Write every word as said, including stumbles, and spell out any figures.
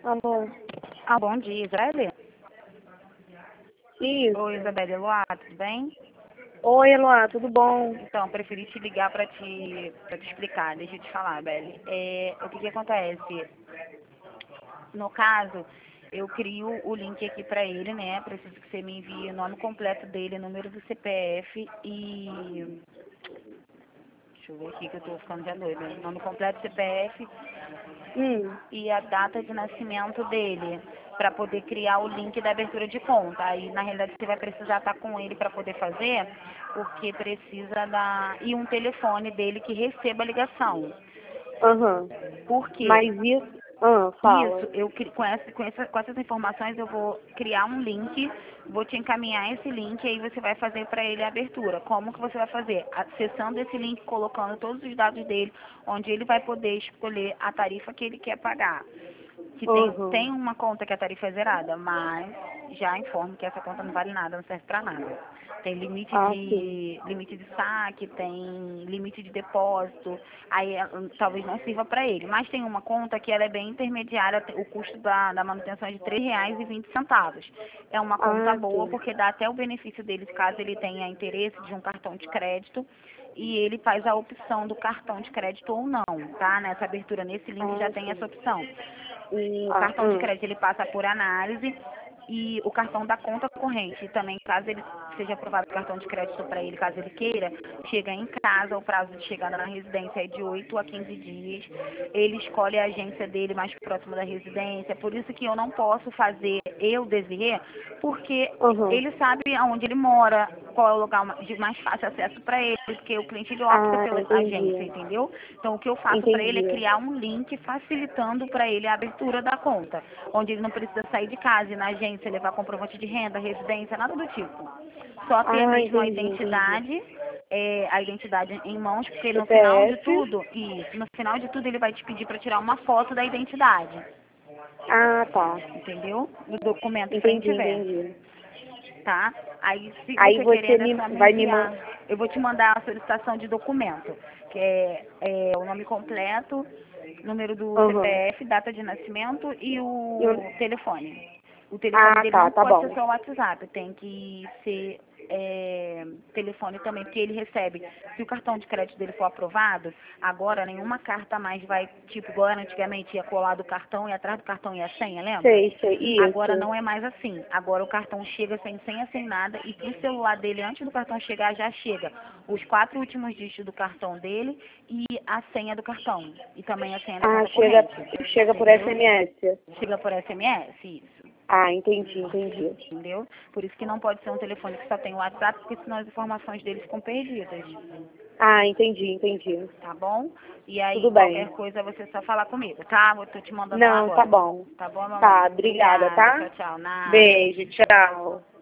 Alô? Ah, bom dia, Isabelle. Isso. Oi, Isabelle, Eloá, tudo bem? Oi, Eloá, tudo bom? Então, preferi te ligar para te, pra te explicar. Deixa eu te falar, Belle. É, o que que acontece? No caso, eu crio o link aqui para ele, né? Preciso que você me envie o nome completo dele, número do C P F e... Deixa eu ver aqui que eu tô ficando já doida. Nome completo, C P F Hum. e a data de nascimento dele, para poder criar o link da abertura de conta. Aí, na realidade, você vai precisar estar com ele para poder fazer, porque precisa da... E um telefone dele que receba a ligação. Aham. Por quê? Mas isso... Ah, fala. Isso, eu cri- com, essa, com, essa, com essas informações eu vou criar um link, vou te encaminhar esse link e aí você vai fazer para ele a abertura. Como que você vai fazer? Acessando esse link, colocando todos os dados dele, onde ele vai poder escolher a tarifa que ele quer pagar. Que tem, Aham. tem uma conta que a tarifa é zerada, mas já informo que essa conta não vale nada, não serve para nada. Tem limite Ah, sim. de limite de saque, tem limite de depósito, aí eh, talvez não sirva para ele. Mas tem uma conta que ela é bem intermediária, te- o custo da, da manutenção é de três reais e vinte centavos. É uma conta Ah, boa sim. porque dá até o benefício dele caso ele tenha interesse de um cartão de crédito e ele faz a opção do cartão de crédito ou não, tá? Nessa abertura, nesse link já Ah, tem essa sim. opção. O Ah, cartão de hum. crédito ele passa por análise e o cartão da conta corrente também, caso ele seja aprovado o cartão de crédito para ele, caso ele queira, chega em casa, o prazo de chegada na residência é de oito a quinze dias. Ele escolhe a agência dele mais próxima da residência, por isso que eu não posso fazer eu Desirê, porque Aham. ele sabe aonde ele mora, qual é o lugar de mais fácil acesso para ele, porque o cliente ele opta Ah, pela agência, entendi. entendeu? Então o que eu faço para ele é Entendi. criar um link facilitando para ele a abertura da conta, onde ele não precisa sair de casa, ir na agência, levar comprovante de renda, residência, nada do tipo. Só ter Ah, mesmo a entendi, entendi. identidade, é, a identidade em mãos, porque no final de C P F? tudo, isso, no final de tudo ele vai te pedir para tirar uma foto da identidade, Ah, tá. entendeu? Do documento frente Entendi, e verso, entendi. tá? Aí se Aí você você querendo é me só me vai me mandar... enviar, eu vou te mandar a solicitação de documento, que é, é o nome completo, número do Aham. C P F, data de nascimento e o Eu... telefone. O telefone Ah, dele tá, não tá pode ser bom. só o WhatsApp, tem que ser é, telefone também, porque ele recebe, se o cartão de crédito dele for aprovado, agora nenhuma carta mais vai, tipo, igual era antigamente, ia colar do cartão e atrás do cartão ia a senha, lembra? Sei, sei. Agora Isso. não é mais assim. Agora o cartão chega sem senha, sem nada, e pro celular dele, antes do cartão chegar, já chega os quatro últimos dígitos do cartão dele e a senha do cartão. E também a senha da Ah, conta chega, corrente. chega por Entendeu? S M S. Chega por S M S, isso. Ah, entendi, entendi. Entendeu? Por isso que não pode ser um telefone que só tem o WhatsApp, porque senão as informações dele ficam perdidas. Ah, entendi, entendi. Tá bom? E aí, Tudo qualquer bem. coisa, você só falar comigo, tá? Eu tô te mandando lá Não, tá agora. bom. Tá bom, meu amor? Tá, obrigada, Obrigada. tá? Tchau, tchau. Nada. Beijo, tchau.